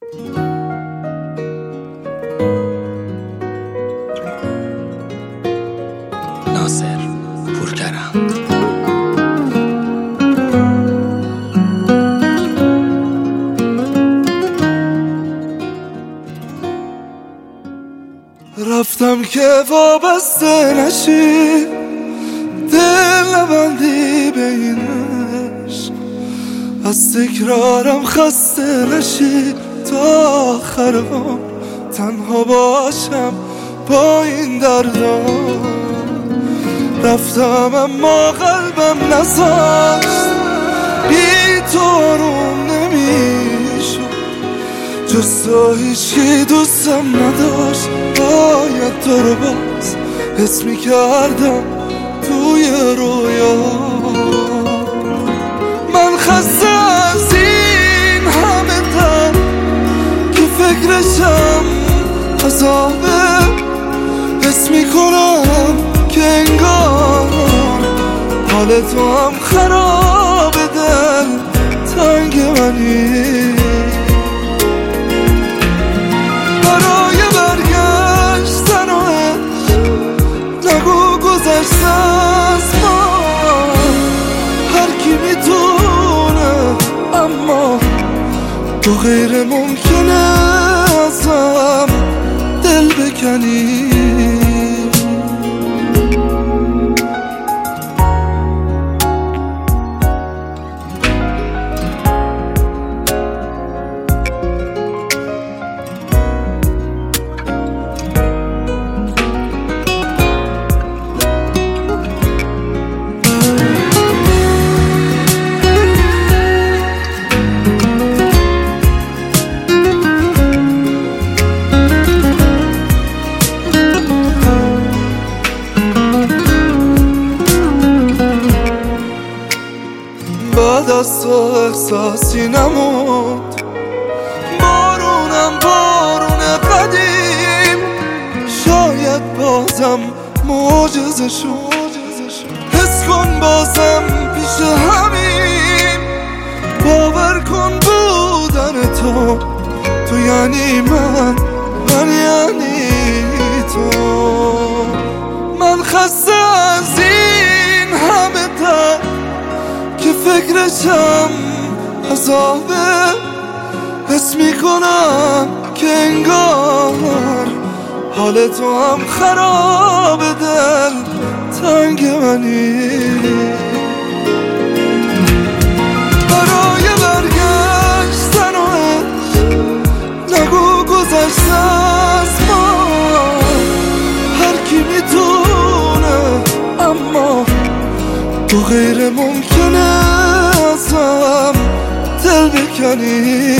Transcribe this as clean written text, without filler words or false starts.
ناصر پورکرم. رفتم که وابسته نشی، دل نبندی به این عشق، از تکرارم خسته نشی، تا آخر عمر تنها باشم با این دردا. رفتم اما قلبم نذاشت، بی تو آروم نمیشد، جز تو هیچی دوستم نداشت. باید تو رو باز حس میکردم توی رویا. من خسته از این همه دم که فکرشم عذابه، حس میکنم که انگار حال تو هم خراب، دل تنگ منی. برای برگشتن و نگو گذشته از ما، هر کی میتونه اما تو غیر ممکنه ازم دل بکنی. بعد از تو احساسی نموند، بارونم بارون قدیم، شاید بازم معجزه شد. حس کن بازم پیش همین، باور کن بودن تو یعنی من یعنی تو. من خسته از این همه درد که فکرشم عذابه، حس میکنم که انگار حال تو هم خراب، دل تنگ منی. برای برگشتن و نگو گذشته از ما، هر کی میتونه اما تو غیر ممکنه ازم دل بکنی.